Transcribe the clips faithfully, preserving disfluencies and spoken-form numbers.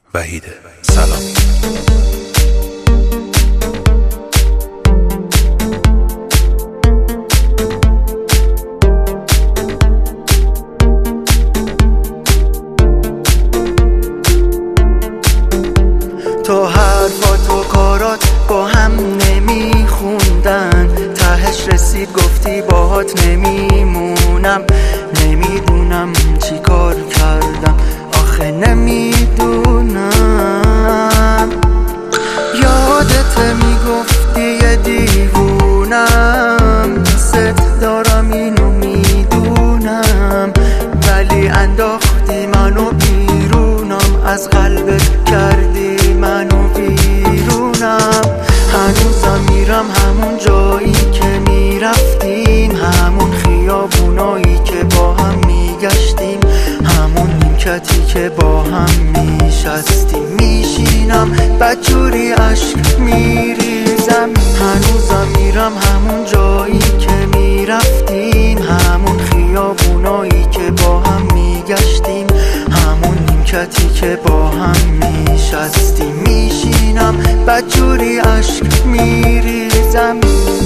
وحید سلامی. تو حرفات و کارات با هم نمیخوندن، تهش رسید گفتی باهات نمیمونم. نمیدونم چی کار کردم، آخه نمیدونم. یادت میگفتی یه دیوونم، ست دارم اینو میدونم، ولی انداختی منو بیرونم، از قلبت کردی منو بیرونم. هنوزم میرم همون جایی که میرفتیم، همون خیابونایی که با هم میگشتیم، همون نیمکتی که با هم میشستیم. میشینم بدجوری عشق میریزم، هنوزم میرم همون جایی که میرفتیم، همون خیابونایی که با هم میگشتیم، همون نیمکتی که با هم میشستیم. میشینم بدجوری عشق میریزم.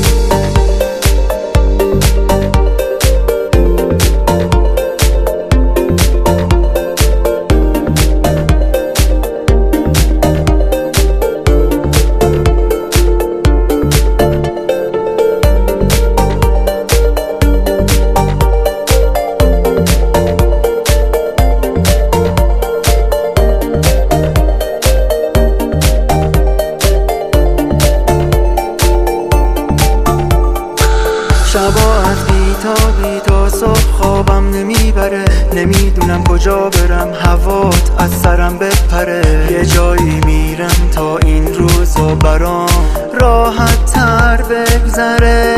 شبا از بیتابی تا صبح خوابم نمیبره، نمیدونم کجا برم هوات از سرم بپره. یه جایی میرم تا این روزا برام راحت تر بگذره.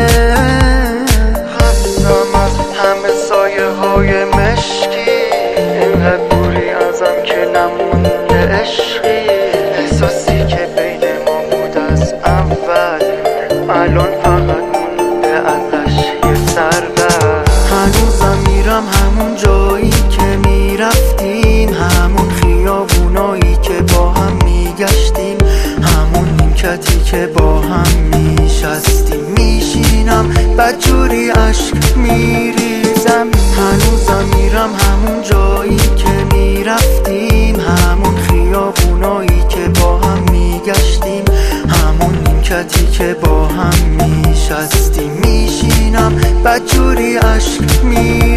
خستم از همه سایه های مشکی، اینقدر دوری ازم که نمونده عشقی. احساسی که بین ما بود از اول، الان فقط هنوزم میرم همون جایی که میرفتیم، همون خیابونایی که با هم میگشتیم، همون نیمکتی که با هم میشستیم. میشینم بدجوری عشق میریزم، هنوزم میرم همون جایی که میرفتیم، همون خیابونایی که با هم میگشتیم، همون نیمکتی که با هم میشستیم. میشینم بدجوری عشق میریزم.